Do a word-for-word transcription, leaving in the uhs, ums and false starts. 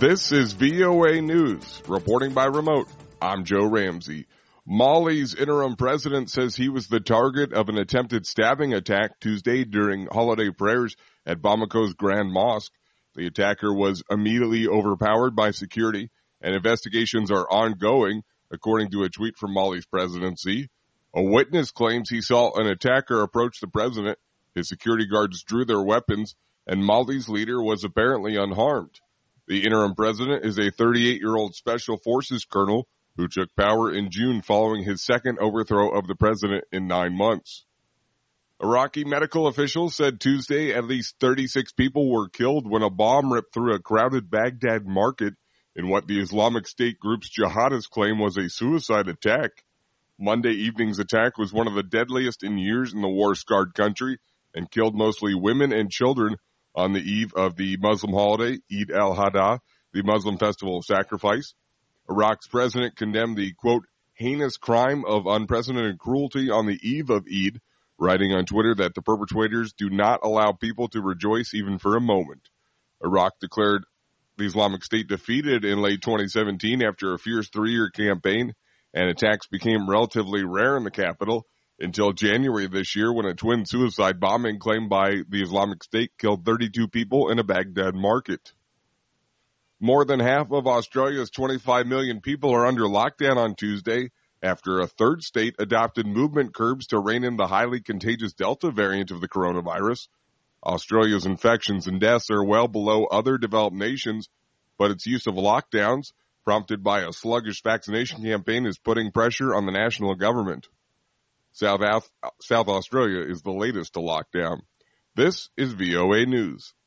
This is V O A News, reporting by remote. I'm Joe Ramsey. Mali's interim president says he was the target of an attempted stabbing attack Tuesday during holiday prayers at Bamako's Grand Mosque. The attacker was immediately overpowered by security, and investigations are ongoing, according to a tweet from Mali's presidency. A witness claims he saw an attacker approach the president. His security guards drew their weapons, and Mali's leader was apparently unharmed. The interim president is a thirty-eight-year-old special forces colonel who took power in June following his second overthrow of the president in nine months. Iraqi medical officials said Tuesday at least thirty-six people were killed when a bomb ripped through a crowded Baghdad market in what the Islamic State group's jihadists claim was a suicide attack. Monday evening's attack was one of the deadliest in years in the war-scarred country and killed mostly women and children on the eve of the Muslim holiday, Eid al-Adha, the Muslim festival of sacrifice. Iraq's president condemned the, quote, heinous crime of unprecedented cruelty on the eve of Eid, writing on Twitter that the perpetrators do not allow people to rejoice even for a moment. Iraq declared the Islamic State defeated in late twenty seventeen after a fierce three-year campaign, and attacks became relatively rare in the capital until January this year when a twin suicide bombing claimed by the Islamic State killed thirty-two people in a Baghdad market. More than half of Australia's twenty-five million people are under lockdown on Tuesday after a third state adopted movement curbs to rein in the highly contagious Delta variant of the coronavirus. Australia's infections and deaths are well below other developed nations, but its use of lockdowns, prompted by a sluggish vaccination campaign, is putting pressure on the national government. South, South Australia is the latest to lock down. This is V O A News.